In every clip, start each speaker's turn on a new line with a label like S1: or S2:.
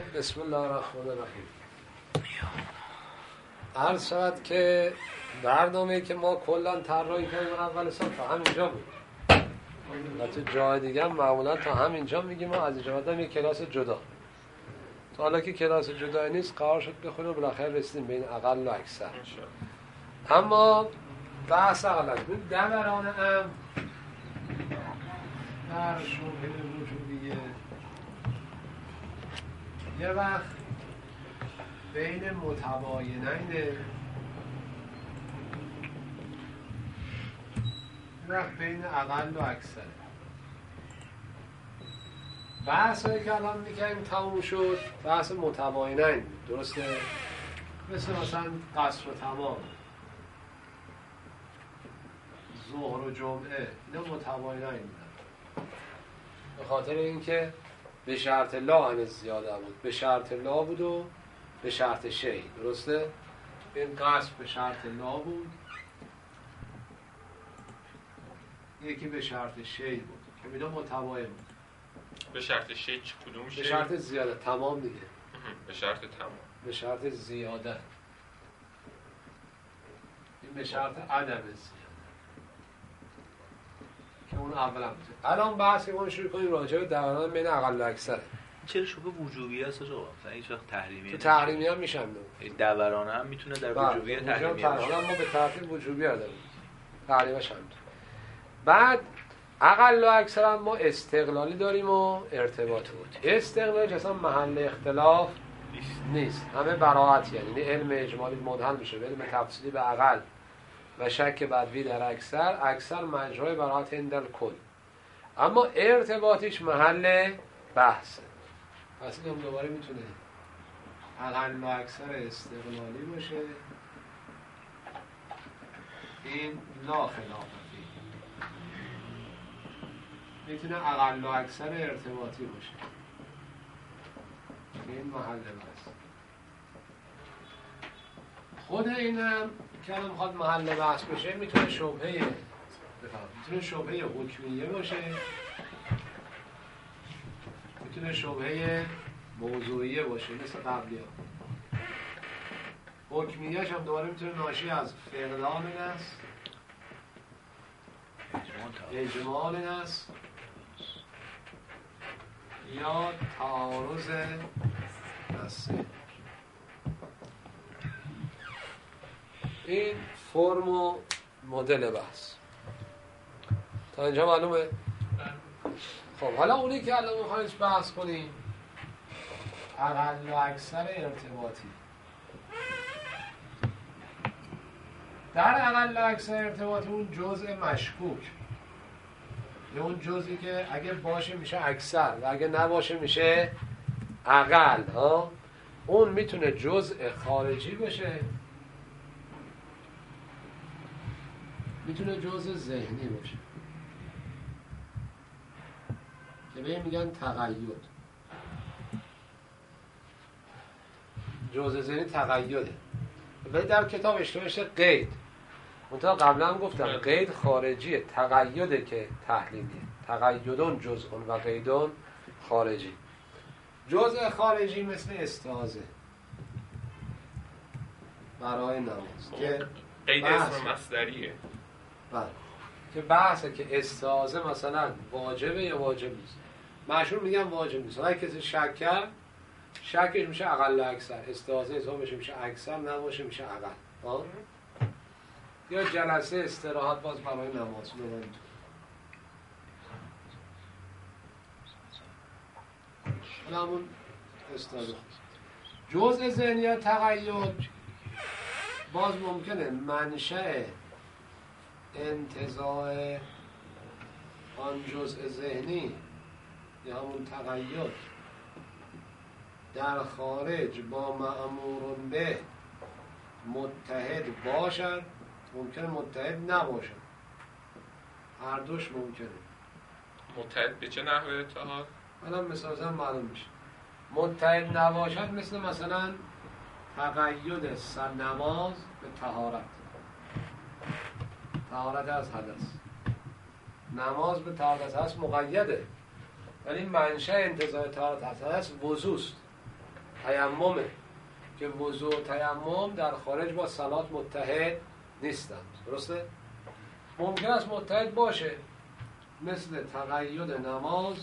S1: بسم الله الرحمن الرحیم. عرض شود که برنامه‌ای که ما کلا طراحی کردیم اول سال تا همینجا بود. البته جای دیگه هم معمولا تا همینجا میگیم ما از اینجا بعدم یک کلاس جدا. تا حالا که کلاس جدا نیست قرار شد بخونیم بالاخره رسیدیم بین اقل و اکثر. اما بحث اقل بود دوران هم در شبه وجودیه یه وقت بین متباینین یه وقت بین اقل و اکثر. بحث هایی که الان میکنیم تموم شد بحث متباینین، درسته؟ مثلا قصر و تمام، ظهر و جمعه، اینا متباینین بودن به خاطر اینکه به شرط لا همه زیاده بود، به شرط لا بود و به شرط شی، درسته؟ این قصر به شرط لا بود، یکی به شرط شی بود که اینا متباین بود.
S2: به شرط شی کدوم شی؟
S1: به شرط زیاده، تمام دیگه.
S2: به شرط تمام.
S1: به شرط زیاده. این به شرط عدم زیاده که اون اولا بود. الان بحث که ما شروع کنیم راجع به دوران بین اقل و اکثره.
S3: چرا شبه وجوبی هست آقا؟ مثلا هیچ وقت تحریمی
S1: تو تحریمی هم میشن
S3: دورانه هم میتونه در وجوبی تحریمی باشه.
S1: ما به ترتیب وجوبی ها داریم. تحریمش هم بعد اقل و اکثر هم ما استقلالی داریم و ارتباطی. استقلالی اصلا محل اختلاف نیست. همه براحت، یعنی علم اجمالی منحل میشه به علم تفصیلی به اقل و شک بدوی در اکثر مجرای براحت اندل کل. اما ارتباطیش محل بحثه. پس این هم دوباره میتونه اقل و اکثر استقلالی باشه. این لا خلافتی. میتونه اقل و اکثر ارتباطی باشه. این محل بحث. خود اینم که الان میخواد محل بحث بشه میتونه شبهه حکمیه باشه، میتونه شبهه موضوعیه باشه مثل قبلی ها. حکمیهش هم دوباره میتونه ناشی از فقدان نص، اجمال نص یا تعارض نصه. این فرم و مدل بحث تا اینجا معلومه؟ خب حالا اونی که الان میخوایم بحث کنیم اقل و اکثر ارتباطی. در اقل و اکثر ارتباطی اون جزء مشکوک، یا اون جزئی که اگه باشه میشه اکثر و اگه نباشه میشه اقل، اون میتونه جزء خارجی باشه، میتونه جزء ذهنی باشه که به این میگن تقید. جزء ذهنی تقیده. ولی در کتاب اشتباهش قید. منتها قبلا هم گفتم قید خارجیه، تقیده که تحلیلیه. تقیدون جزءون و قیدون خارجی. جزء خارجی مثل استعاذه برای نماز که
S2: قید اسم مصدریه.
S1: بله که بحثه که استعاذه مثلا واجبه یا واجب نیست. مشهور میگن واجب نیست. اگه کسی شک کرد شکش میشه اقل و اکثر، استعاذه حساب میشه اکثر، نباشه میشه اقل. یا جلسه استراحت باز برای نماز همون استعاذه. جزء ذهنی یا تقید باز ممکنه منشأ انتزاع آن جزء ذهنی یا همون تقید در خارج با مأمور به متحد باشد، ممکنه متحد نباشد. هر دوش ممکنه.
S2: متحد به چه نحوه اتحاد؟
S1: الان مثلا معلوم میشه. متحد نباشد مثلا تقید نماز به طهارت. طهارت از حدث. نماز به طهارت هست مقیده، ولی منشأ انتزاع طهارت از حدث وضوست. تیممه که وضو و تیمم در خارج با صلات متحد نیستند. درسته؟ ممکن است متحد باشه، مثل تقید نماز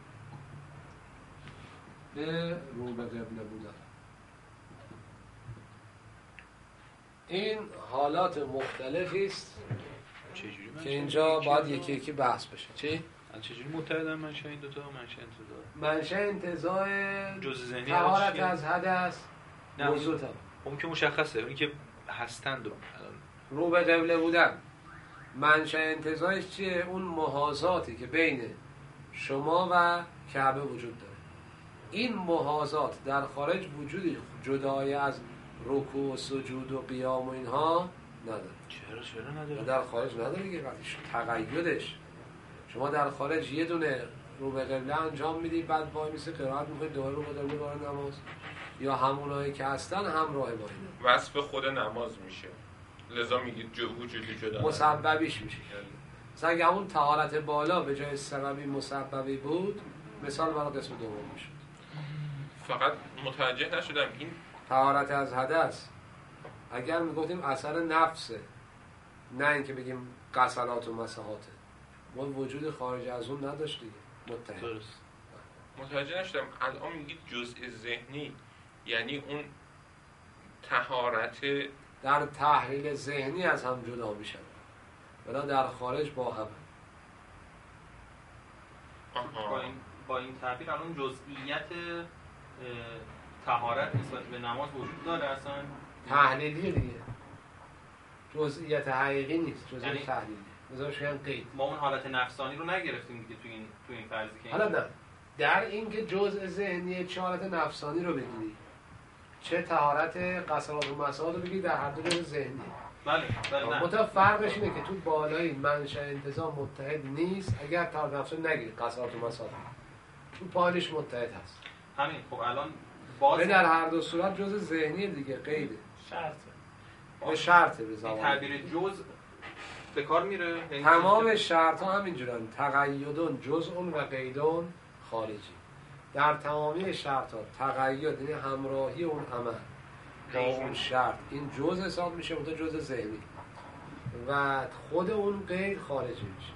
S1: به رو به قبله بودن. این حالات مختلفی است که اینجا باید یکی یکی بحث بشه. چی؟
S3: چجوری متحدن منشأ این دوتا؟ منشأ
S1: انتزاع
S3: جزء ذهنی
S1: طهارت از حدث، وضو تا
S3: اون که مشخصه، اونی که هستند
S1: رو به قبله بودن. منشأ انتزاعش چیه؟ اون محاذاتی که بین شما و کعبه وجود داره. این محاذات در خارج وجودی جدای از رکوع و سجود و قیام و اینها نداره.
S3: چرا نداره؟
S1: در خارج نداره دیگه. تقیدش شما در خارج یه دونه رو به قبله انجام میدی، بعد وای میسی قرائت میکنی، دوباره رو به قبله وارد نماز، یا همونایی که هستن همراه با اینه.
S2: وصف خود نماز میشه، لذا میگید وجودی جدا
S1: مسببیش میشه. مثلا اگه همون طهارت بالا به جای سببی مسببی بود، مثال برای قسم دوم میشد.
S2: فقط متوجه نشدم این
S1: طهارت از حدث اگر میگفتیم اثر نفسه، نه اینکه بگیم غسلات و مسحاته، ما وجود خارج از اون نداشت دیگه.
S3: درست.
S2: متوجه نشدم الان میگید جزء ذهنی، یعنی اون طهارت
S1: در تحلیل ذهنی از هم جدا میشن، ولی در خارج با هم.
S4: با این تعبیر الان جزئیت طهارت نسبت به نماز وجود داره اصلا؟
S1: تحلیلی دیگه، جزئیت حقیقی نیست، جزئیت تحلیلی. بذارش بگم قید.
S4: ما اون حالت نفسانی رو نگرفتیم دیگه تو این فرضی که
S1: حالا نه، در این که جزء ذهنی چه حالت نفسانی رو بگیری، چه طهارت غسلات و مسحات رو بگیری، در هر دو جزء ذهنی.
S4: بله نه.
S1: متأ فرقش اینه که تو بالای منشأ انتزاع متحد نیست اگر طهارت نفسانی نگیری، غسلات و مسحات. تو پایینش متحد هست.
S4: همین. خب الان باز
S1: در هر دو صورت جزء ذهنی دیگه، قیده. شرطه به زبان.
S4: تعبیر جزء به کار میره.
S1: تمام شرط ها همینجورن. تقیدون جزء و قیدون خارجی. در تمامی شرط ها تقید یعنی همراهی اون عمل با اون شرط، این جزء حساب میشه، اون جزء ذهنی، و خود اون قید خارجی میشه.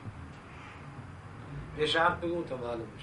S1: یه شرط بگو تا معلوم بشه.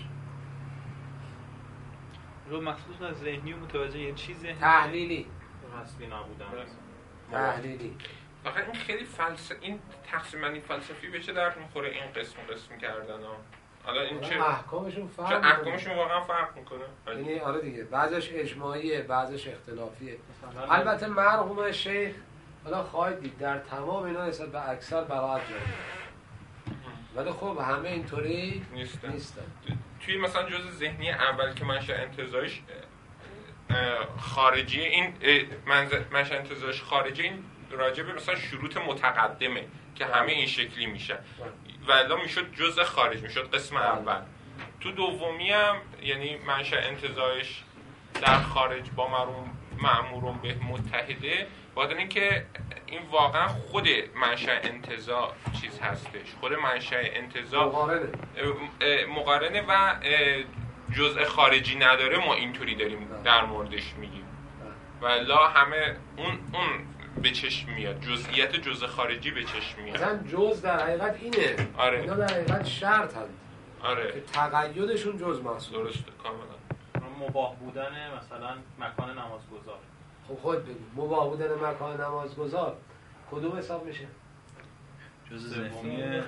S3: رو مخصوص از ذهنی و متوجه یه چیز ذهنی
S1: تحلیلی.
S4: حسبی نبودن.
S1: تحلیلی.
S2: واقعا این خیلی این تقسیم بندی فلسفی به چه درد میخوره این قسم کردن ها؟ حالا این چه
S1: احکامشون فرق
S2: میکنه؟ احکامشون واقعا فرق میکنه.
S1: یعنی آره دیگه، بعضش اجماعیه، بعضش اختلافیه. البته مرحوم شیخ حالا خواهید دید در تمام اینا نسبت به اکثر براحت جایی، ولی خب همه اینطوری نیستن.
S2: توی مثلا جزء ذهنی اول که منشأ انتزاعش خارجی، این منشأ انتزاعش خارجی، این راجع به مثلا شروط متقدمه که همه این شکلی میشن، ولی میشد جزء خارج، میشد قسم اول. تو دومی هم یعنی منشأ انتزاعش در خارج با مأمورون به متحده، باید اینکه این واقعا خود منشأ انتزاع چیز هستش، خود منشأ انتزاع مقارنه و جزء خارجی نداره، ما اینطوری داریم در موردش میگیم. ولا همه اون به چشم میاد، جزئیات جزء خارجی به چشم میاد.
S1: مثلا جزء در حقیقت اینه.
S2: آره.
S1: اینا در حقیقت شرط هست.
S2: آره.
S1: که تقیدشون جزء محسوب.
S2: درسته کاملا.
S4: مباح بودن مثلا مکان نمازگزار.
S1: خب خود بگو مباح بودن مکان نمازگزار کدوم حساب میشه؟
S3: جزء ذهنی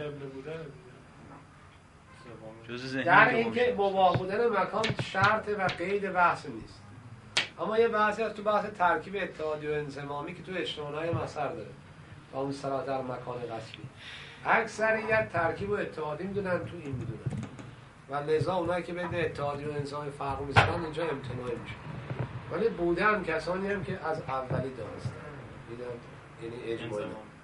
S1: در اینکه مباح بودن مکان شرط و قید بحث نیست. اما یه بحثی هست تو بحث ترکیب اتحادی و انضمامی که تو اجتماعی مسر داره با اون صلاح در مکان غصبی. اکثریت ترکیب و اتحادی میدونن، تو این میدونن، و لذا اونایی که بین اتحادی و انضمامی فرق میزنن اینجا امتناعی میشه. ولی بوده هم کسانی هم که از اولی دانستن، یعنی اجماعی.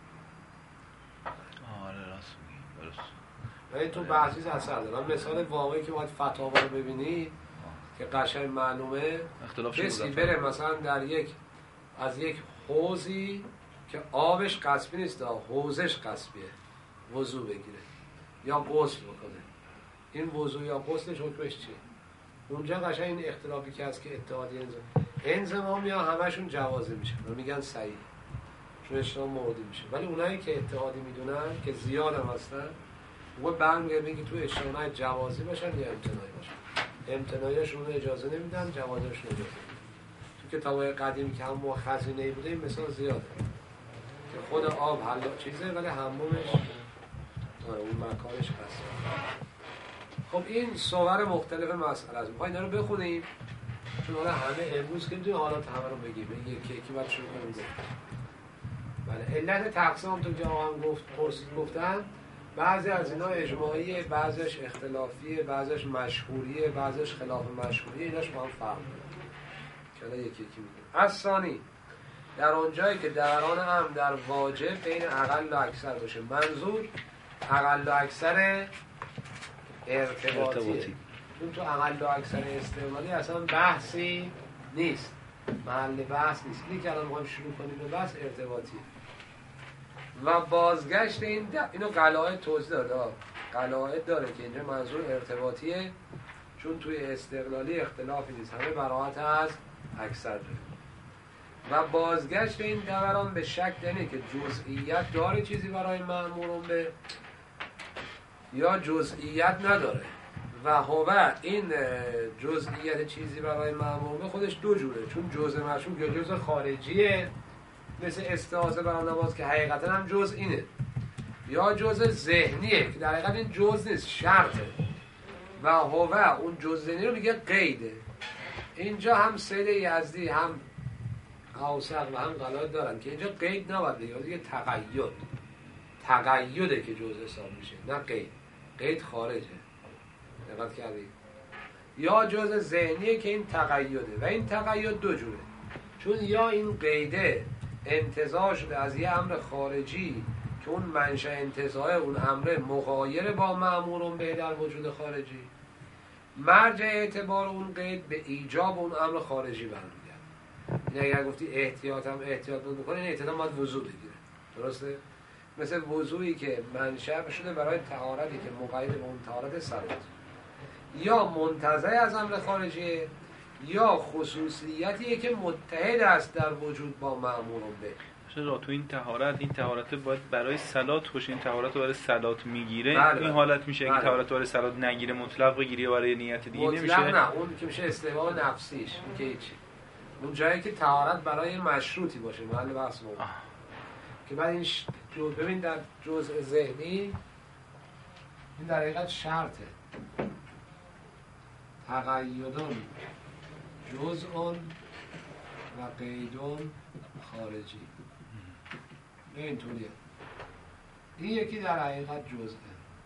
S3: آره راست میگی، درست.
S1: ولی تو بحثی اثر داره. مثال واقعی که باید فتاوا رو ببینید که قشنگ معلومه، کسی بره مثلا در از یک حوضی که آبش غصبی نیست، حوضش غصبیه، وضو بگیره یا غسل بکنه. این وضو یا غسلش حکمش چیه؟ اونجا قشنگ این اختلافی که هست که اتحادیه انضمامی ها همشون جوازه میشن و میگن صحیح چون اجتماع موردی میشه، ولی اونایی که اتحادی میدونن که زیاد هم هستن و برمیگردن که تو اجتماع جوازی باشن یا امتناعی باشن. امتناعیشون اجازه نمیدن، جوازشون اجازه میدن. تو کتابای قدیمی که هم خزینه‌ای بوده این مثال زیاده که خود آب حل چیزه ولی حمومش اون مکانش هست. خب این صور مختلف مسئله است. می‌خوایم اینا رو بخونیم چون حالا همه امروز که می‌دونیم حالات همه رو بگیم یکی بعد شروع کنیم. بله علت تقسیم هم تو که آقا هم گفتن بعضی از اینا اجماعیه، بعضیش اختلافیه، بعضیش مشهوریه، بعضیش خلاف مشهوریه، ایناش با هم فرق داره که حالا یکی می‌دونیم. از ثانی در اونجایی که دوران هم در واجب بین اقل و اکثر باشه، منظور اقل و اکثر ارتباطیه. چون تو اقل و اکثر استعمالی اصلا بحثی نیست، محل بحث نیست. اینی که الان می‌خوایم شروع کنیم به بحث ارتباطیه. و بازگشت اینو قلاعد توضیح داده. قلاعد داره که اینجا منظور ارتباطیه چون توی استقلالی اختلافی نیست، همه براحت از اکثر داره. و بازگشت این دوران به شک اینه که جزئیت داره چیزی برای مأمورون به یا جزئیت نداره و هو این جزئیت چیزی برای مأمورون به خودش دو جوره، چون جزء مشروط یا جزء خارجیه مثل استعاذه برای نماز که حقیقتا هم جزء اینه، یا جزء ذهنیه که در حقیقت این جزء نیست، شرطه و هو اون جزء ذهنی رو میگه قیده. اینجا هم سید یزدی هم اوسق و هم قلاعد دارن که اینجا قید نباید بگه، دیگه تقیده که جزء حساب میشه، نه قید. قید خارجه، دقت کردید؟ یا جزء ذهنیه که این تقیده و این تقید دو جوره، چون یا این قیده انتزاع شده از یه امر خارجی که اون منشأ انتزاع اون امر مغایر با مأمورون به در وجود خارجی، مرجع اعتبار اون قید به ایجاب اون امر خارجی برمیگرده. این اگر گفتی احتیاط هم احتیاط بکنه، این احتیاط هم باید وضو بگیره، درسته؟ مثل وضویی که منشأ شده برای طهارتی که مقید به اون طهارت صلات، یا منتزع از امر خارجیه یا خصوصیتیه که متحد است در وجود با مأمورون به.
S3: چرا تو این طهارت باید برای صلات باشه، این طهارت برای صلات میگیره.
S1: بله.
S3: این حالت میشه اگه
S1: بله.
S3: طهارت برای صلات نگیره مطلق بگیری برای نیت دیگه
S1: مطلق
S3: نمیشه.
S1: نه، اون که میشه استحباب نفسیش، این که هیچی. اون جایی که طهارت برای مشروطی باشه، محل بحث بود که بعد این ببین در جزء ذهنی این در حقیقت شرطه. تقیدون جزءون و قیدون خارجی، اینطوریه. این یکی در حقیقت جزءه.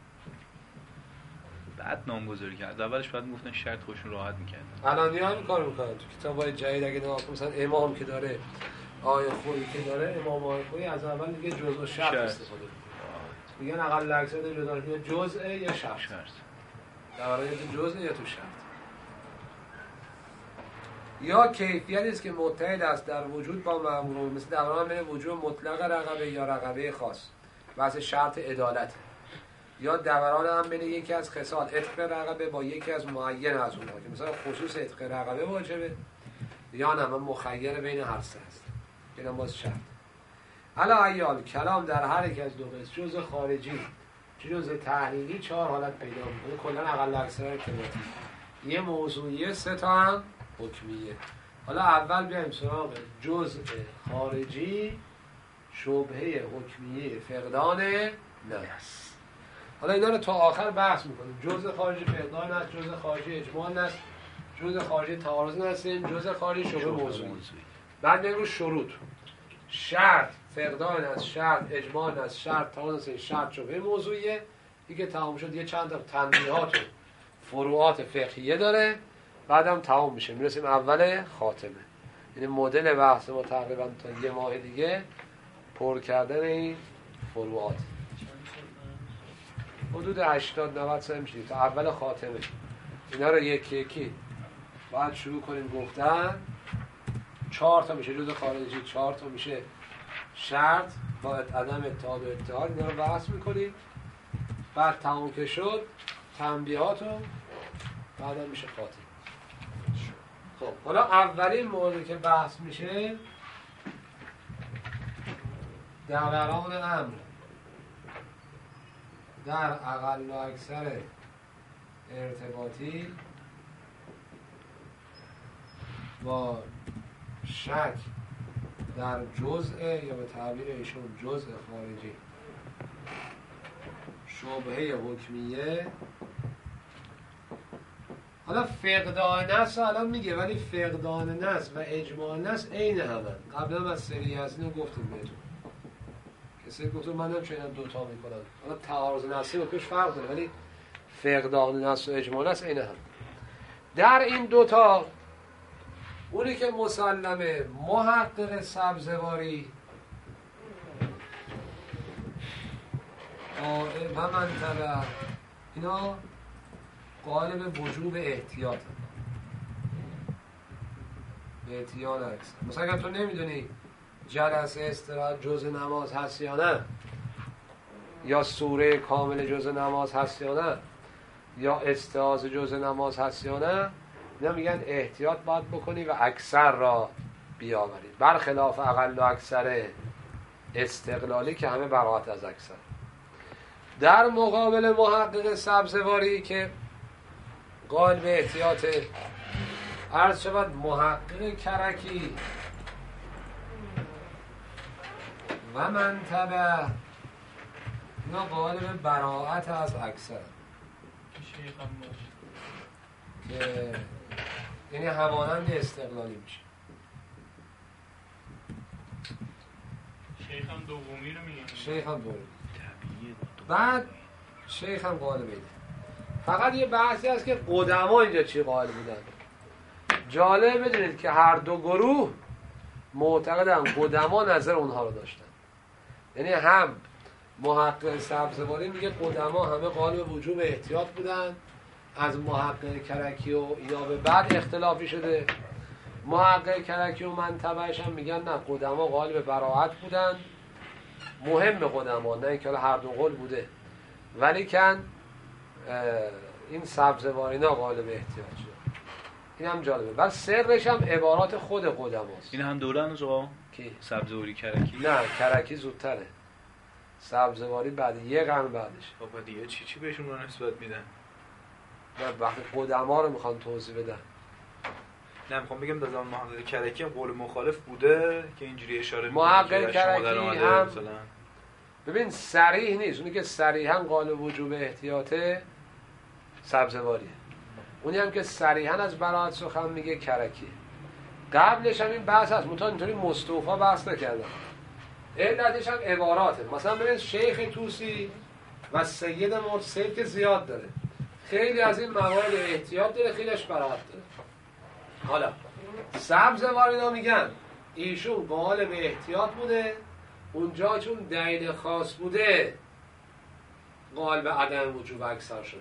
S3: بعد نامگذاری کرد. اولش بعد میگفتن شرط خودشون راحت میکردن.
S1: الان این کارو میکنن تو کتابای جدید. اگه نگاه کنید مثلا امام که داره آیه خویی که داره، امام آیه خویی از اول دیگه جزء و شرط استفاده میکنه. میگن اقل اکثر جزء یا شرط. در واقع جزء یا تو شرط. یا کیفیتی است که متحد است در وجود با مأمورون، مثل دوران بین وجود مطلق رقبه یا رقبه خاص، بحث شرط عدالت، یا دوران هم بین یکی از خصال عتق رقبه با یکی از معین از اونها که مثلا خصوص عتق رقبه واجبه یا نه مخیر بین هر سه هست، اینم باز شرط. علا ایال کلام در هر یک از دو قسم، جزء خارجی جزء تحلیلی، چهار حالت پیدا می‌کنه، کلا اقل اکثر ارتباطی، یه موضوعیه، سه تا هم حکمیه. حالا اول بیایم سراغ جزء خارجی، شبهه حکمیه، فقدان نص. حالا اینا رو تا آخر بحث میکنیم. جزء خارجی فقدان نص، جزء خارجی اجماع نص، جزء خارجی تعارض نص، جزء خارجی شبهه موضوعی. بعد میریم رو شروط. شرط فقدان نص، شرط اجماع نص، شرط تعارض نص، شرط شبهه موضوعیه. دیگه تمام شد. یه چند تا تنبیهات و فروعات فقهیه داره، بعدم تمام میشه. میرسیم اول خاتمه. یعنی مدل بحث ما تقریبا تا یه ماه دیگه پر کردن این فروعات. حدود 80-90 سال میشه تا اول خاتمه. اینا رو یکی یکی باید شروع کنیم گفتن. 4 تا میشه جزء خارجی، 4 تا میشه شرط با عدم اتحاد و اتحاد. اینا رو بحث میکنیم. بعد تمام که شد تنبیهات و بعدم میشه خاتمه. خب حالا اولین موردی که بحث میشه دوران امر در اقل و اکثر ارتباطی با شک در جزء یا به تعبیر ایشون جزء خارجی شبهه حکمیه. حالا فقدان نص الان میگه، ولی فقدان نص و اجماع نص عین همن. قبلا از سری از اینو گفتیم بهتون، کسی گفتم من نمی‌تونم دوتا میکنم. حالا تعارض نصی و پیش فرق داره، ولی فقدان نص و اجماع نص عین هم. در این دوتا اونی که مسلمه محقق سبزواری و منطبع اینا قائل به وجوب احتیاط به احتیاط اکثر. مثلا اگر تو نمیدونی جلسه استراحت جزء نماز هست یا نه، یا سوره کامل جزء نماز هست یا نه، یا استعاذ جزء نماز هست یا نه، اینا میگن احتیاط باید بکنی و اکثر را بیاوری، برخلاف اقل و اکثر استقلالی که همه براءت از اکثر. در مقابل محقق سبزواری که قائل به احتیاط، عرض شود محقق کرکی و منطبع اینا قائل به براءت از اکثر، که یعنی همانند استقلالی میشه.
S3: شیخ هم دومی رو میگن.
S1: شیخ هم دومی. بعد شیخ هم قائل به. فقط یه بحثی هست که قدما اینجا چی قائل بودن. جالب بدونید که هر دو گروه معتقدن قدما نظر اونها رو داشتن. یعنی هم محقق سبزواری میگه قدما همه قائل به وجوب احتیاط بودن، از محقق کرکی و اینا به بعد اختلافی شده. محقق کرکی و منطبعش هم میگن نه، قدما قائل به براءت بودن. مهم قدما، نه اینکه هر دو قول بوده، ولی کن این سبزوارینا قائل به احتیاط شد. این هم جالبه. بعد سرش هم عبارات خود قدماست.
S3: این هم دوران زوا
S1: کی؟
S3: سبزواری کرکی.
S1: نه کرکی زودتره، سبزواری بعد یه قرن بعدش.
S3: بابا دیگه چی بهشون رو نسبت میدن؟
S1: نه وقتی قدما رو میخوان توضیح بدن.
S3: نه میخوام بگم در زمان محقق کرکی هم قول مخالف بوده که اینجوری اشاره میکنه.
S1: محقق کرکی هم مثلا ببین صریح نیست، اونی که صریحا قائل وجوب احتیاط سبزواریه، اونی هم که صریحا از براءت سخن میگه کرکیه. قبلش هم این بحث هست، منتها اینطوری مستوفا بحث نکردن. علتش هم عباراته. مثلا ببین شیخ طوسی و سید مرسید که زیاد داره، خیلی از این موارد احتیاط داره، خیلیش براءت داره. حالا سبزوارینا میگن ایشون قائل به احتیاط بوده، اونجا چون دلیل خاص بوده قائل به عدم وجوب اکثر شده.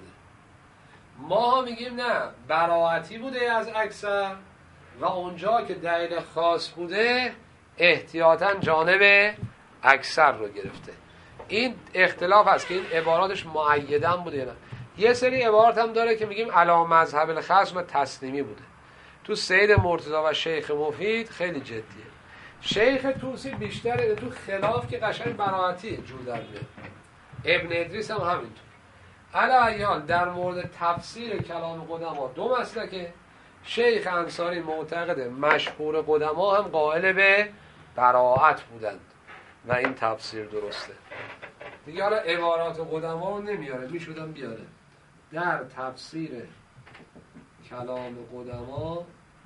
S1: ما میگیم نه، براءتی بوده از اکثر و اونجا که دلیل خاص بوده احتیاطاً جانب اکثر رو گرفته. این اختلاف هست که این عباراتش مؤیداً بوده نه. یه سری عبارات هم داره که میگیم علی مذهب الخصم تسلیمی بوده. تو سید مرتضی و شیخ مفید خیلی جدیه. شیخ طوسی بیشتر تو خلاف که قشنگ براءتی جور در میاد. ابن ادریس هم همینطور. علی در مورد تفسیر کلام قدما دو مسلکه. شیخ انصاری معتقد مشهور قدما هم قائل به براءت بودند و این تفسیر درسته. دیگه حالا عبارات قدما رو نمیاره، میشودم بیاره. در تفسیر کلام قدما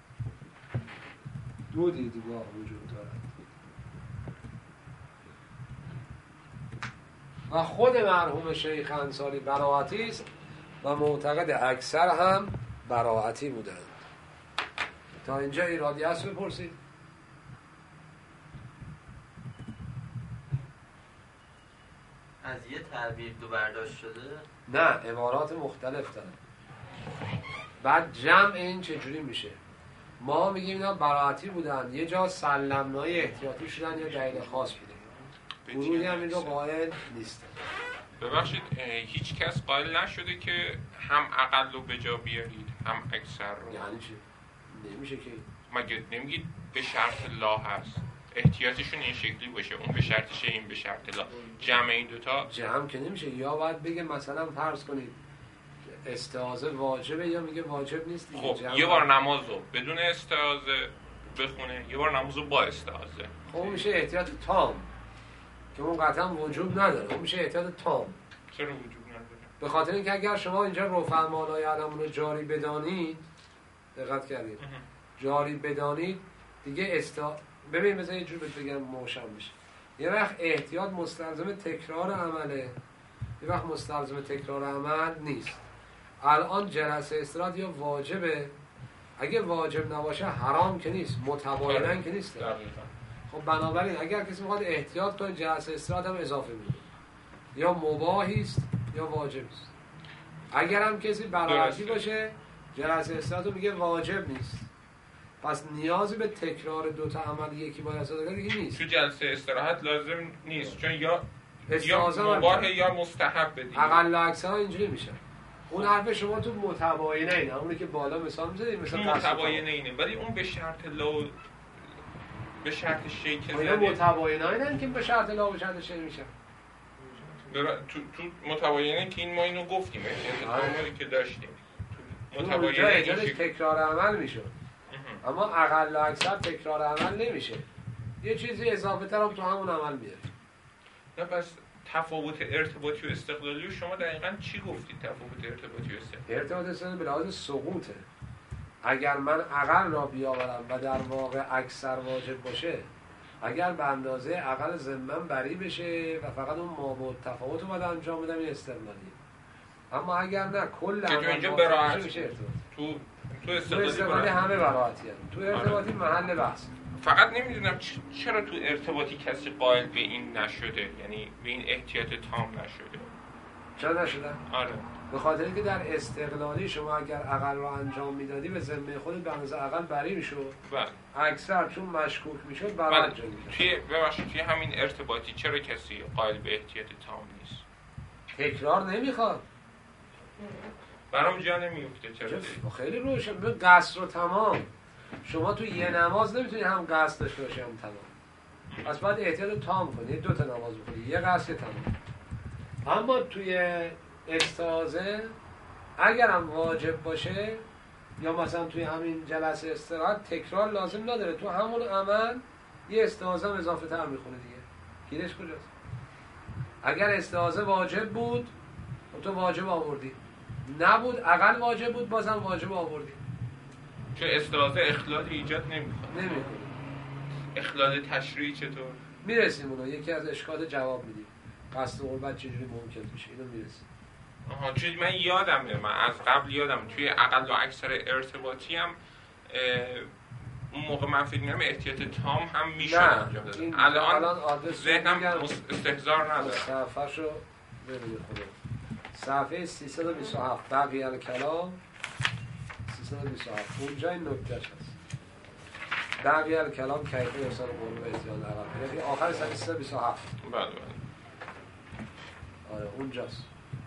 S1: دو دیدگاه وجود دارد و خود مرحوم شیخ انصاری براءتی است و معتقد اکثر هم براءتی بودند. تا اینجا ایرادی هست بپرسید.
S5: از یه تعبیر دو برداشت شده؟
S1: نه، عبارات مختلف دارن. بعد جمع این چجوری میشه؟ ما میگیم اینا براءتی بودن، یه جا سلمنای احتیاطی شدن یا دلیل خاص بوده. گروهی هم این رو قائل نیست.
S2: ببخشید هیچ کس قائل نشده که هم اقل رو به جا بیارید هم اکثر رو.
S1: یعنی چی؟ نمیشه که.
S2: مگه نمیگید به شرط لا هست، احتیاطشون این شکلی باشه، اون به شرط شه، این به شرط لا، جمع این دوتا
S1: جمع که نمیشه. یا باید بگه مثلا فرض کنید استعاذه واجبه، یا میگه واجب نیست دیگه.
S2: خب یه بار نمازو بدون استعاذه بخونه، یه بار نمازو با استعاذه،
S1: خب میشه احتیاط تام که اون قطعا وجوب نداره. اون میشه احتیاط تام.
S2: چرا وجوب نداره؟
S1: به خاطر اینکه اگر شما اینجا رفع ما لا یعلمون رو جاری بدانید، دقت کردید جاری بدانید دیگه ببین مثلا یه جور بگم موشن بشه. یه وقت احتیاط مستلزم تکرار عمله، یه وقت مستلزم تکرار عمل نیست. الان جلسه استراحت یا واجبه، اگه واجب نباشه حرام که نیست، متباینن که نیست. خب بنابراین اگر کسی میخواد احتیاط کنه جلسه استراحت هم اضافه میده، یا مباحی است یا واجب است. اگر هم کسی براحتی باشه جلسه استراحت رو میگه واجب نیست، پس نیازی به تکرار دوتا عمل یکی با استفاده دیگه نیست.
S2: تو جلسه استراحت لازم نیست، چون یا
S1: استعاذه
S2: مباح یا مستحب دیگه.
S1: اقل و اکثر اینجوری میشه. اون حرف شما تو متباینه اینه، اونی که بالا مثال میزنید مثلا
S2: متباینه اینه، ولی اون به شرط لا به شرط شی که
S1: اینا متباینه اینن که به شرط لا و شرط شی میشن.
S2: تو متباینه که این ما اینو گفتیم، احتیاطی که داشتیم
S1: متباینه اجازه تکرار عمل میشه، اما اقل و اکثر تکرار عمل نمیشه. یه چیزی اضافه تر هم تو همون عمل میاد.
S2: نه پس تفاوت ارتباطی و استقلالی و شما دقیقاً چی گفتید؟ تفاوت ارتباطی و استقلالی،
S1: ارتباط استقلالی به لحاظ سقوطه. اگر من اقل را بیاورم و در واقع اکثر واجب باشه، اگر به اندازه اقل ذمم بری بشه و فقط اون مابعد تفاوت رو باید انجام بدم، این استقلالیه. اما اگر نه کل
S2: اینجا براحت
S1: میشه ارتباط.
S2: تو
S1: استقلالی همه براحتی هست. تو ارتباطی محل بحث.
S2: فقط نمیدونم چرا تو ارتباطی کسی قائل به این نشده، یعنی به این احتیاط تام نشده.
S1: چرا نشده؟
S2: آره
S1: به خاطر اینکه در استقلالی شما اگر اقل رو انجام میدادی به ذمه خودت به اندازه اقل بری میشد.
S2: بله.
S1: اکثر چون مشکوک میشد برات جا میشد.
S2: توی همین ارتباطی چرا کسی قائل به احتیاط تام نیست؟
S1: تکرار نمیخواد.
S2: برام جا نمیفته چرا؟
S1: خیلی روشن. به قصر و تمام. شما تو یه نماز نمیتونی هم قصر داشته باشی هم تمام. پس باید احتیاط تام کنی. دو تا نماز بخونی، یه قصر تمام. اما توی استعاذه اگر هم واجب باشه یا مثلا توی همین جلسه استراحت تکرار لازم نداره، تو همون عمل یه استعاذه هم اضافه تر میخونه دیگه. گیرش کجاست؟ اگر استعاذه واجب بود تو واجب آوردی، نبود اقل واجب بود بازم واجب آوردی.
S2: چون استعاذه اخلال ایجاد نمیکنه. اخلال تشریعی چطور؟
S1: میرسیم اونو، یکی از اشکال جواب میدیم. قصد قربت چجوری ممکن میشه اینو میرسیم.
S2: چون من یادمه، من از قبل یادم توی اقل و اکثر ارتباطی هم اون موقع من فکر می‌کردم احتیاط تام هم میشه انجام داد. الان ذهنم استحضار نداره.
S1: صفحه‌شو ببینید خودت. صفحه 327 بقیه الکلام 327 اونجا این نکتهش هست. بقیه الکلام کیفیت ارسال قول و اتیان عرب، یعنی آخر صفحه 327.
S2: بله.
S1: آره اونجاست.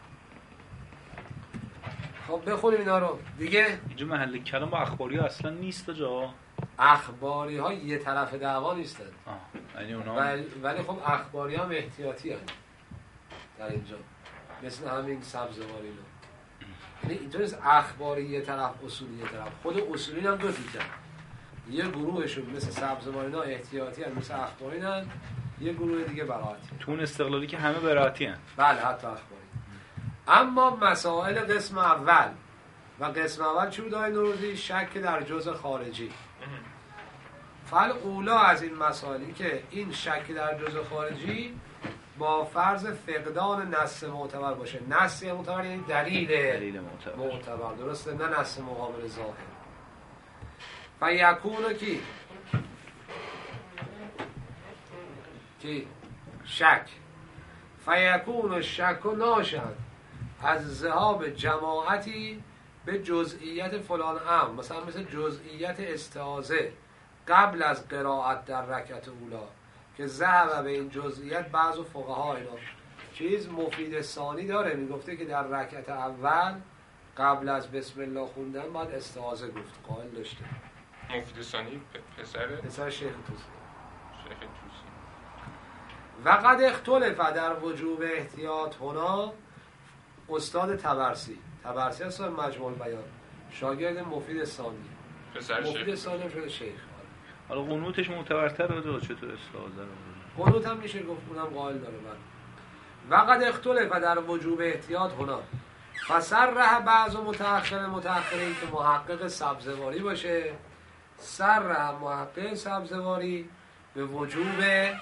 S1: خب بخونیم اینا رو دیگه.
S3: اینجا محل کلام با اخباری ها اصلا نیست جا.
S1: اخباری ها یه طرف دعوا نیستن.
S3: یعنی اونا
S1: ولی خب اخباری هم احتیاطی هست در اینجا، مثل همین سبزواری اینا. یعنی اینطور نیست اخباری یه طرف اصولی یه طرف. خود اصولی هم دو تیکن، یه گروهشون مثل سبزواری اینا احتیاطی هست، مثل اخباری هست، یه گروه دیگه براحتی.
S3: تو اون استقلالی که همه براحتی هست.
S1: بله حتی اخباری. اما مسائل قسم اول و قسم اول چی بود آقای نوروزی؟ شک در جزء خارجی. فعل اولا از این مسائلی که این شک در جزء خارجی با فرض فقدان نص معتبر باشه. نص معتبر یعنی دلیل معتبر، درسته؟ نه نص مقابل ظاهر. فیکون کی شک، فیکون شک ناشد از ذهاب جماعتی به جزئیت فلان امر، مثلا مثل جزئیت استعاذه قبل از قرائت در رکعت اولا که ذهب به این جزئیت بعض فقها اینا چیز مفید ثانی داره، میگفته که در رکعت اول قبل از بسم الله خوندن باید استعاذه گفت، قائل داشته.
S2: مفید ثانی
S1: پسر شیخ توسی.
S2: شیخ توسی.
S1: و قد اختلف در وجوب احتیاط هنا استاد طبرسی اصلا مجموع البیان شاگرد مفید ثانی. مفید ثانی شده شیخ.
S3: حالا قنوتش معتبرتر بود چطور اصلاح داره؟
S1: قنوت هم میشه گفت، اونم قائل داره. و قد اختلف در وجوب احتیاط هنا فصرح بعض متأخرین که محقق سبزواری باشه، صرح محقق سبزواری به وجوب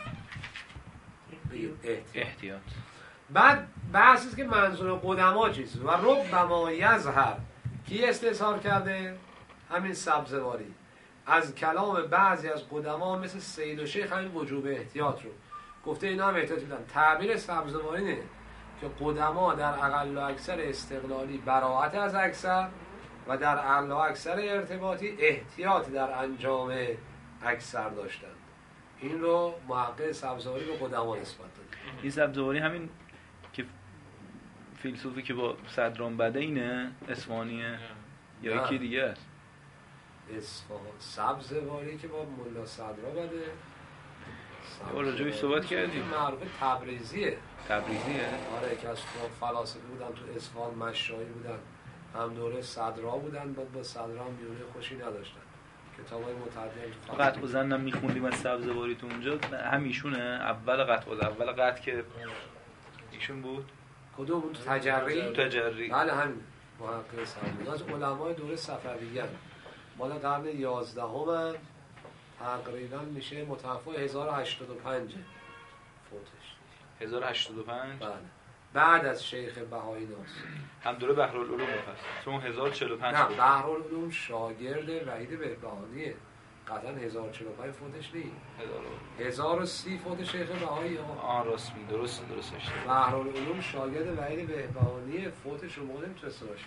S3: احتیاط.
S1: بعد بحث است که منظور قدما چیست و ربما یظهر کی استظهار کرده؟ همین سبزواری از کلام بعضی از قدما مثل سید و شیخ همین وجوب احتیاط رو گفته، اینا هم احتیاط میدن. تعبیر سبزواری نه که قدما در اقل و اکثر استقلالی براءت از اکثر و در اقل و اکثر ارتباطی احتیاط در انجام اکثر داشتند. این رو محقق سبزواری به قدما نسبت داد.
S3: این سبزواری همین که فیلسوفی که با صدران بده اینه اصفهانیه یا یکی دیگه است؟
S1: اصفهان سبزواری که با ملا صدرا بده
S3: راجعش صحبت کردیم.
S1: معروف تبریزیه. آره که از فلاسفه بودن تو اصفهان، مشایی بودن، هم دوره صدرا بودن، بعد با صدرا هم بیونه خوشی نداشتن. کتابای متعدد
S3: قطع و زنم میخوندیم از سبزواری تو اونجا، هم ایشونه اول قطع که ایشون بود.
S1: کدوم بود؟ تجری. بله همین محقق سبزواری از علمای دوره صفویه، مال قرن 11 هم تقریبا میشه متوفی 1085 فوتش.
S3: 1085
S1: بله بعد از شیخ بهایی ناس.
S3: هم دوره بحرالعلوم هست چون 1045.
S1: نه بحرالعلوم شاگرد وحید بهبهانیه، قطعا 1045 فوتش نیست، 1030 فوت شیخ بهایی.
S3: راست می درست اشتباه.
S1: بحرالعلوم شاگرد وحید بهبهانیه، فوتش رو موقع نمیتونسته باشه.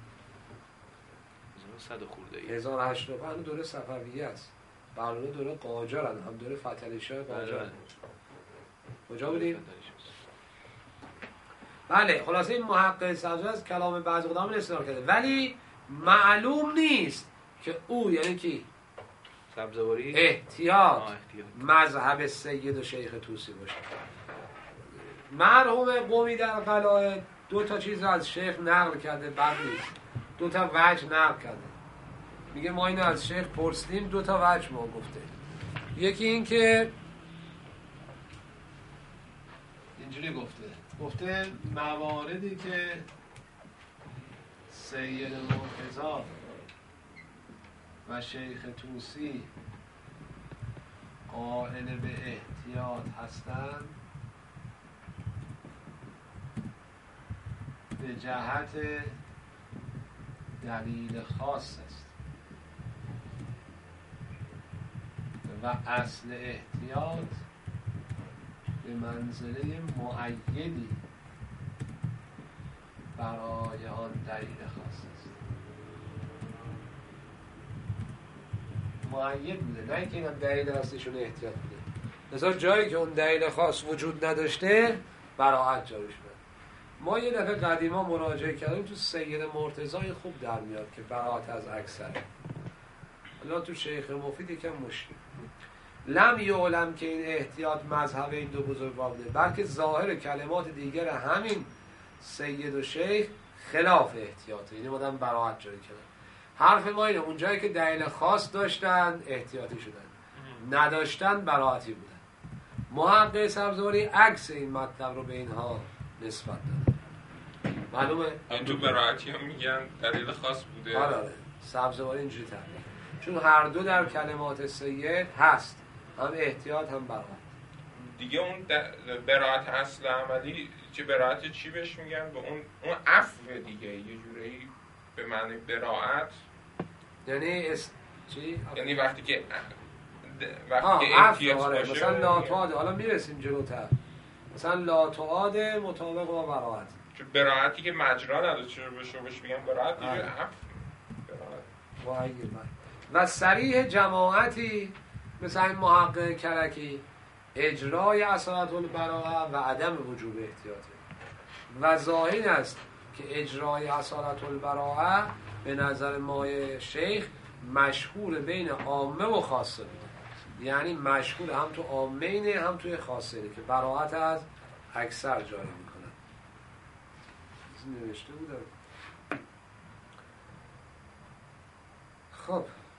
S1: 1085 دوره صفویه است. بحرالعلوم دوره قاجارن، هم دوره فتحعلی شاه قاجار. کجا بودیم؟ بله خلاصه این محقق سبزواری از کلام بعضی قدام استناد کرده، ولی معلوم نیست که او یعنی کی؟
S3: سبزواری
S1: احتیاط مذهب سید و شیخ توسی باشه. مرحوم قمی در قلائد 2 چیز از شیخ نقل کرده، بعد نیست 2 وجه نقل کرده. میگه ما اینو از شیخ پرسیدیم 2 وجه ما گفته. یکی این که اینجوری گفته مواردی که سید مرتضی و شیخ توسی قائل به احتیاط هستند به جهت دلیل خاص است و اصل احتیاط به منزله مؤیدی برای آن دلیل خاص است. مؤید بوده، نه اینکه این هم دلیل اصلیشون احتیاط بوده. مثلا جایی که اون دلیل خاص وجود نداشته براعت جاریش بوده. ما یه دفعه قدیما مراجعه کردیم تو سید مرتضی خوب در میاد که براعت از اکثر. حالا تو شیخ مفید یکم مشکل. لم یعلم که این احتیاط مذهب این 2 بزرگوار بوده، بلکه ظاهر کلمات دیگر همین سید و شیخ خلاف احتیاطه، یعنی آدم براعت جاری کردن. حرف ما اینه اون جایی که دلیل خاص داشتن احتیاطی شدن، نداشتن براعتی بودن. محقق سبزواری عکس این مطلب رو به اینها نسبت داده. معلومه؟
S2: این تو براعتی هم میگن دلیل خاص بوده.
S1: آره سبزواری اینجوری تعبیر، چون هر دو در کلمات سید هست، هم احتیاط هم براعت.
S2: دیگه اون براعت اصل عملی چه براعت چی بهش میگن؟ به اون عفو دیگه، یه جوری به معنی براعت
S1: یعنی چی؟
S2: یعنی وقتی که احتیاط باشه.
S1: مثلا لا تعاد، حالا میرسیم جلوتر، مثلا لا تعاد مطابق با براعت،
S2: چون براعتی که مجرا نداره چرا بهش میگن براعت دیگه عفو براعت.
S1: و صریح جماعتی مثل این محقق کرکی اجرای اصالت البراءه و عدم وجوب احتیاطه. و ظاهر است که اجرای اصالت البراءه به نظر مای شیخ مشهور بین عامه و خاصه بوده، یعنی مشهور هم تو عامه اینه هم توی خاصه اینه که براءت از اکثر جاری میکنن. نوشته بودم. خب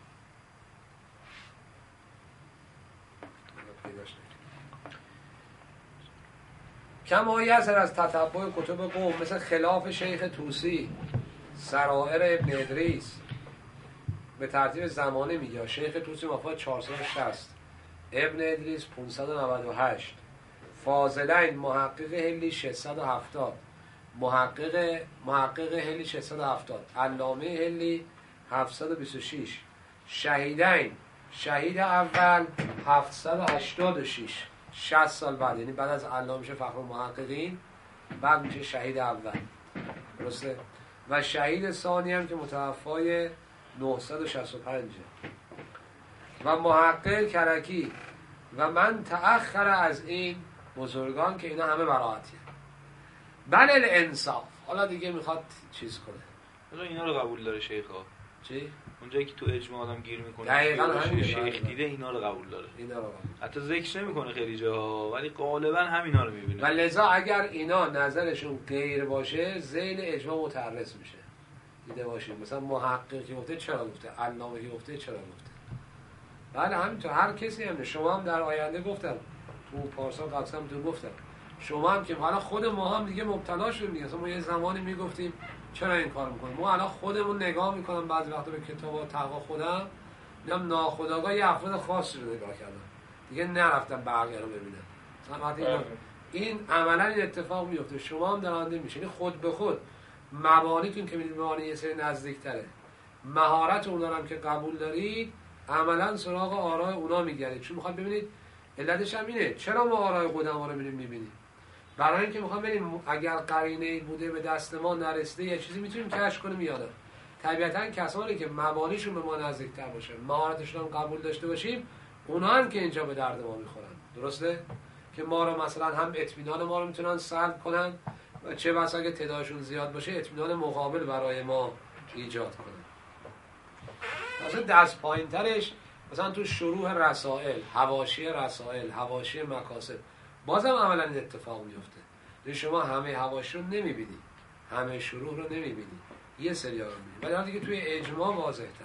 S1: کما یسر از تتبع کتب قوم، مثل خلاف شیخ طوسی، سرائر ابن ادریس به ترتیب زمانه میگه. شیخ طوسی وفات 460، ابن ادریس 598، فاضلین محقق هلی 670، محقق هلی 670، علامه هلی 726، شهیدین شهید اول 786، 60 سال بعد، یعنی بعد از علامه میشه فخر المحققین، بعد میشه شهید اول، درسته؟ و شهید ثانی هم که متوفای 965 و محقق کرکی و من تأخر از این بزرگان که اینا همه براعتیه. بل الانصاف، حالا دیگه میخواد چیز کنه.
S3: اینا رو قبول داره شیخ ها؟
S1: چی؟
S3: اونجایی که تو اجماع آدم گیر میکنه
S1: دقیقاً همین
S3: شیخ دیده اینا رو قبول داره.
S1: اینا رو قبول.
S3: حتی ذکر نمیکنه خیلی جاها ولی غالبا همینا رو میبینه.
S1: و لذا اگر اینا نظرشون غیر باشه ذیل اجماع متعرض میشه. دیده باشید مثلا محققی گفته چرا گفته، علامه گفته چرا گفته. بله همینطور هر کسی هم. شما هم در آینده گفتم تو پارسال قسم تو گفتم شما هم که حالا خود ما هم دیگه مبتلا شدیم دیگه. ما یه زمانی میگفتیم چرا این کار میکنیم. ما الان خودمون نگاه میکنم بعضی وقتا به کتاب و تقوا خودم میگم ناخودآگاه یه افراد خاصی رو نگاه کردم دیگه نرفتم بقیه رو ببینم. مثلا این عملا این اتفاق میفته. شما هم در آینده میشه خود به خود مبانیتون که میدید مبانی یه سری نزدیکتره، مهارت اونا هم که قبول دارید عملا سراغ آراء اونا میگردید. چون میخواد ببینید علتش هم اینه چرا ما آراء قدما رو میبینیم. برای اینکه میخوام ببینیم اگر قرینه‌ای بوده به دست ما نرسیده یه چیزی میتونیم کشف کنیم یادم. طبیعتا کسانی که مبانیشون به ما نزدیکتر باشه، مهارتشون هم قبول داشته باشیم، اونا هم که اینجا به درد ما میخورن. درسته؟ که ما رو مثلا هم اطمینان ما رو میتونن سلب کنن و چه بسا اگه تعدادشون زیاد باشه اطمینان مقابل برای ما ایجاد کنن. مثلا دست پایین‌ترش مثلا تو شروح رسائل، حواشی رسائل، حواشی مکاسب بازم عملا این اتفاق میفته. شما همه حواشی رو نمیبینید، همه شروح رو نمیبینید، یه سری ها رو میبینید، ولی حالا دیگه توی اجماع واضح تر.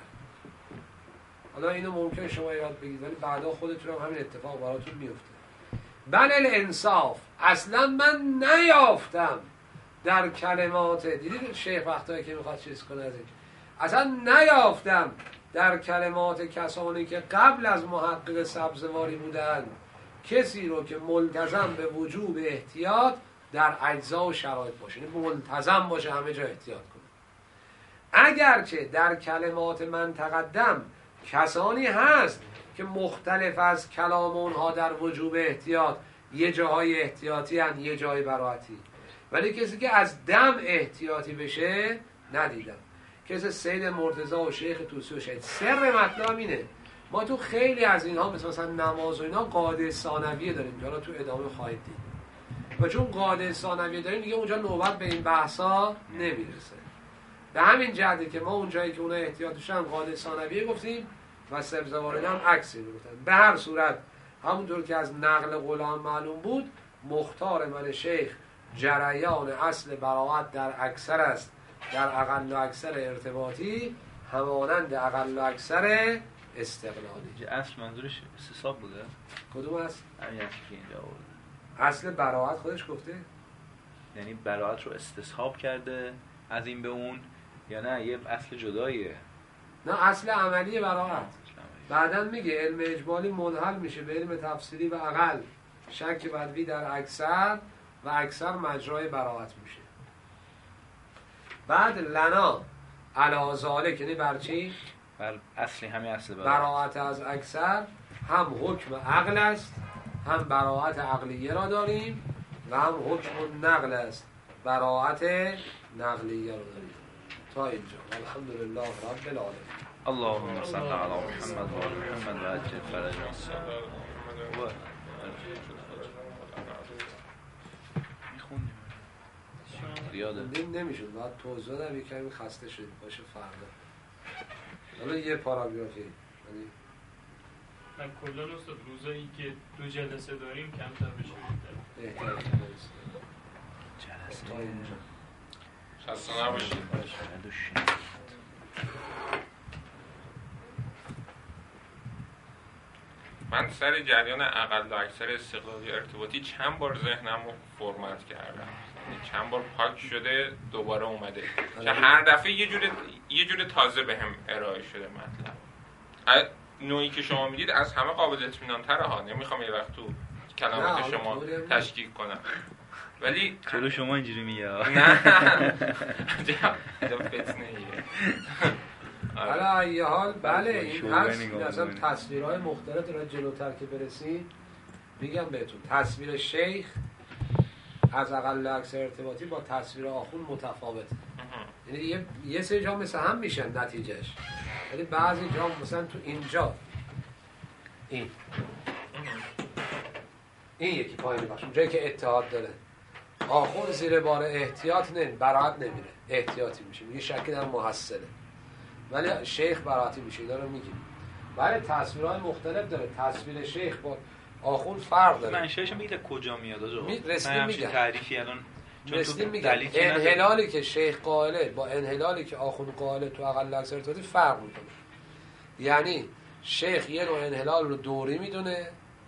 S1: حالا اینو ممکنه شما یاد بگیرید ولی بعدا خودتون هم همین اتفاق براتون میفته. بل الانصاف، اصلا من نیافتم در کلمات، دیدید شیخ وقتایی که میخواد چیز کنه از این، اصلا نیافتم در کلمات کسانی که قبل از محقق سبزواری بودند کسی رو که ملتزم به وجوب احتیاط در اجزا و شرایط باشه، یعنی ملتزم باشه همه جا احتیاط کنه. اگرچه در کلمات من تقدم کسانی هست که مختلف از کلام اونها در وجوب احتیاط، یه جاهای احتیاطی هن یه جای براعتی، ولی کسی که از دم احتیاطی بشه ندیدم. کسی سید مرتضی و شیخ طوسی و شهید. سر مطلب اینه ما تو خیلی از اینها مثلا نماز و اینا قاعده ثانویه داریم که حالا تو ادامه خواهید دید و چون قاعده ثانویه داریم دیگه اونجا نوبت به این بحثا نمیرسه. به همین جهته که ما اونجایی که اونها احتیاطشن قاعده ثانویه گفتیم و سبزوارد هم عکسی گفتن. به هر صورت همونطور که از نقل غلام معلوم بود مختار من شیخ جریان اصل براعت در اکثر است، در اقل و اکثر ارتباطی همانند اقل و اکثر استقلالی.
S3: اصل منظورش استصحاب بوده؟
S1: کدوم اصل؟
S3: همین اصلی که اینجا آورده.
S1: اصل براعت خودش گفته؟
S3: یعنی براعت رو استصحاب کرده از این به اون یا نه یه اصل جداییه؟
S1: نه اصل عملی براعت. بعداً میگه علم اجمالی منحل میشه به علم تفسیری و اقل شک بدوی در اکثر و اکثر مجرای براعت میشه. بعد لنا علی ذالک یعنی بر چی؟
S3: بر اصلی همین اصل
S1: براعت از اکثر هم حکم عقل است، هم براعت عقلیه را داریم و هم حکم نقل است، براعت نقلیه را داریم. تا اینجا الحمدلله رب العالمین.
S3: اللهم صل علی محمد و آل محمد و عجل فرجهم. میخونیم زیاده
S1: نمیشون باید توضیح دادم یکمی خسته شدیم باشه فردا حالا یه پاراگرافی یعنی
S6: من کلا استاد روزایی که 2 جلسه داریم کمتر بشه بهتره.
S1: بهتره
S3: جلسه
S1: تا اینجا
S2: خسته نباشید. من سر جریان اقل و اکثر استقلالی ارتباطی چند بار ذهنم رو فرمت کردم، یعنی چند بار پاک شده دوباره اومده که هر دفعه یه جور تازه بهم ارائه شده مطلب. نوعی که شما میدید از همه قابل اطمینان تره ها، نمیخوام یه وقت تو کلمات شما تشکیک کنم ولی
S3: چرا شما اینجوری میگه؟
S2: نه فتنه ایه.
S1: حالا یه حال بله این هست، این اصلا تصویرهای مختلف داره. جلوتر که برسیم میگم بهتون تصویر شیخ از اقل اکثر ارتباطی با تصویر آخوند متفاوته، یعنی یه سری جا مثل هم میشن نتیجهش، ولی بعضی جا مثلا تو اینجا این یکی پایین باشه اونجایی که اتحاد داره آخوند زیر بار احتیاط براعت نمیره، احتیاطی میشه، میگه شکی در محصله، ولی شیخ براعتی میشه. اینا رو میگیم. ولی تصویرهای مختلف داره. تصویر شیخ با آخوند فرق داره.
S3: منشأش میگه کجا میاد آقا؟
S1: رسیدیم میگم
S3: تعریفی الان
S1: رسیدیم میگم انحلالی که شیخ قائله با انحلالی که آخوند قائله تو اقل اکثر ارتباطی فرق میکنه. یعنی شیخ یه نوع انحلال رو دوری میدونه،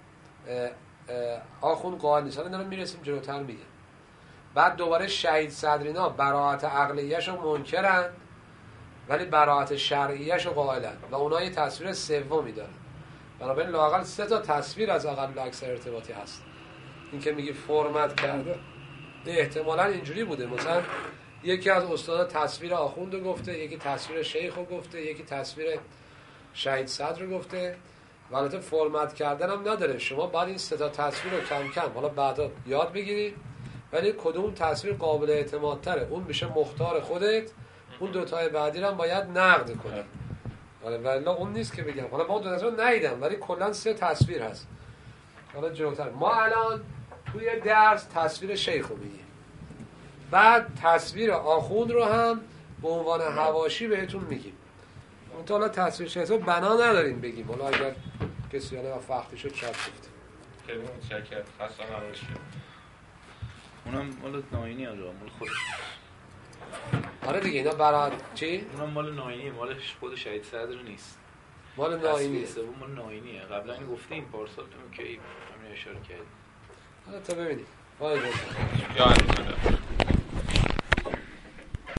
S1: آخوند قائل نیست. حالا دارم میرسیم جلوتر میگم. بعد دوباره شهید صدرینا براعت عقلیه‌ش رو منکرن ولی براعت شرعیه‌ش رو قائلن و اونها یه تصویر سومی دارن. بنابراین لااقل 3 تا تصویر از اقل اکثر ارتباطی هست. این که میگی فرمت کرده احتمالاً اینجوری بوده، مثلا یکی از استادا تصویر آخوند رو گفته، یکی تصویر شیخ رو گفته، یکی تصویر شهید صدر رو گفته. و البته فرمت کردن هم نداره، شما باید این 3 تا تصویر رو کم کم حالا بعدا یاد بگیرید، ولی کدوم تصویر قابل اعتماد تره اون میشه مختار خودت، اون 2 تای بعدی رو هم باید نقد کنی. ولی اون نیست که بگم حالا ما 2 تصویر رو ندیدم ولی کلا 3 تصویر هست. حالا جلوتر ما الان توی درس تصویر شیخ رو میگیم، بعد تصویر آخوند رو هم به عنوان حواشی بهتون میگیم. اون تا حالا تصویر شیخ رو بنا نداریم بگیم، حالا اگر کسی حالا وقتی شد چت گفت.
S2: خیلی متشکرم. خسته نباشید.
S3: اونم مال ناینی آقا، مال خودش.
S1: آره دیگه اینا برای چی؟
S3: اونم مال ناینی، مال خود شهید صدر نیست.
S1: مال ناینیه.
S3: سوم مال ناینیه. قبلا اینو گفتیم پارسال تو که همین اشاره کردیم.
S1: حالا تا ببینیم. وای
S2: یا